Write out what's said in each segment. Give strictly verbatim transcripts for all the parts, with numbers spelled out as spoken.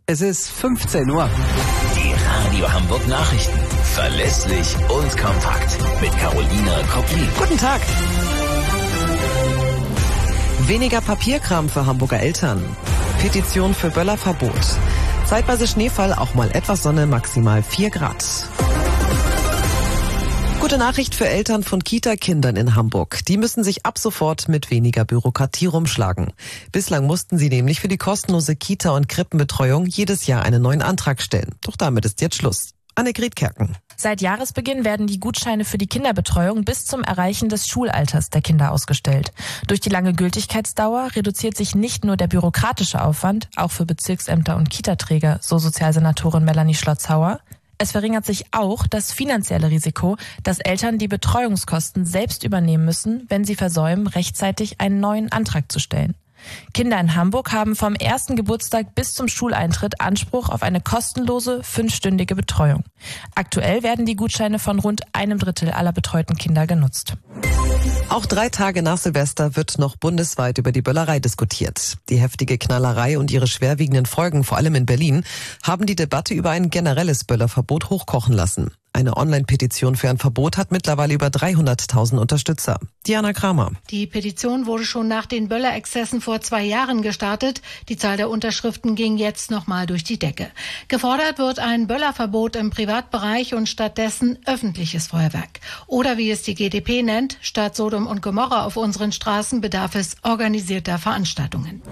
Es ist fünfzehn Uhr. Die Radio Hamburg Nachrichten. Verlässlich und kompakt. Mit Carolina Koplin. Guten Tag. Weniger Papierkram für Hamburger Eltern. Petition für Böllerverbot. Zeitweise Schneefall, auch mal etwas Sonne, maximal vier Grad. Gute Nachricht für Eltern von Kita-Kindern in Hamburg. Die müssen sich ab sofort mit weniger Bürokratie rumschlagen. Bislang mussten sie nämlich für die kostenlose Kita- und Krippenbetreuung jedes Jahr einen neuen Antrag stellen. Doch damit ist jetzt Schluss. Annegret Kerken. Seit Jahresbeginn werden die Gutscheine für die Kinderbetreuung bis zum Erreichen des Schulalters der Kinder ausgestellt. Durch die lange Gültigkeitsdauer reduziert sich nicht nur der bürokratische Aufwand, auch für Bezirksämter und Kitaträger, so Sozialsenatorin Melanie Schlotzhauer. Es verringert sich auch das finanzielle Risiko, dass Eltern die Betreuungskosten selbst übernehmen müssen, wenn sie versäumen, rechtzeitig einen neuen Antrag zu stellen. Kinder in Hamburg haben vom ersten Geburtstag bis zum Schuleintritt Anspruch auf eine kostenlose, fünfstündige Betreuung. Aktuell werden die Gutscheine von rund einem Drittel aller betreuten Kinder genutzt. Auch drei Tage nach Silvester wird noch bundesweit über die Böllerei diskutiert. Die heftige Knallerei und ihre schwerwiegenden Folgen, vor allem in Berlin, haben die Debatte über ein generelles Böllerverbot hochkochen lassen. Eine Online-Petition für ein Verbot hat mittlerweile über dreihunderttausend Unterstützer. Diana Kramer. Die Petition wurde schon nach den Böllerexzessen vor zwei Jahren gestartet. Die Zahl der Unterschriften ging jetzt nochmal durch die Decke. Gefordert wird ein Böllerverbot im Privatbereich und stattdessen öffentliches Feuerwerk. Oder wie es die G d P nennt, statt Sodom und Gomorra auf unseren Straßen bedarf es organisierter Veranstaltungen.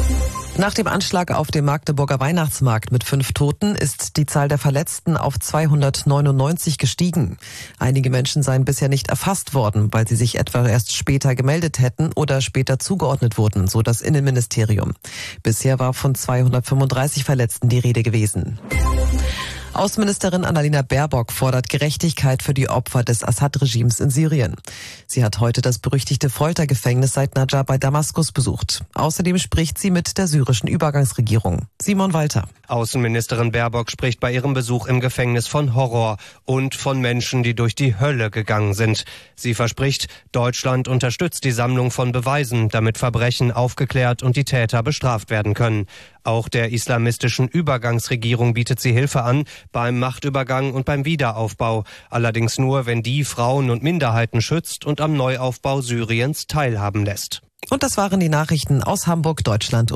Nach dem Anschlag auf dem Magdeburger Weihnachtsmarkt mit fünf Toten ist die Zahl der Verletzten auf zweihundertneunundneunzig gestiegen. Einige Menschen seien bisher nicht erfasst worden, weil sie sich etwa erst später gemeldet hätten oder später zugeordnet wurden, so das Innenministerium. Bisher war von zweihundertfünfunddreißig Verletzten die Rede gewesen. Außenministerin Annalena Baerbock fordert Gerechtigkeit für die Opfer des Assad-Regimes in Syrien. Sie hat heute das berüchtigte Foltergefängnis Said Najjar bei Damaskus besucht. Außerdem spricht sie mit der syrischen Übergangsregierung. Simon Walter. Außenministerin Baerbock spricht bei ihrem Besuch im Gefängnis von Horror und von Menschen, die durch die Hölle gegangen sind. Sie verspricht, Deutschland unterstützt die Sammlung von Beweisen, damit Verbrechen aufgeklärt und die Täter bestraft werden können. Auch der islamistischen Übergangsregierung bietet sie Hilfe an beim Machtübergang und beim Wiederaufbau. Allerdings nur, wenn die Frauen und Minderheiten schützt und am Neuaufbau Syriens teilhaben lässt. Und das waren die Nachrichten aus Hamburg, Deutschland und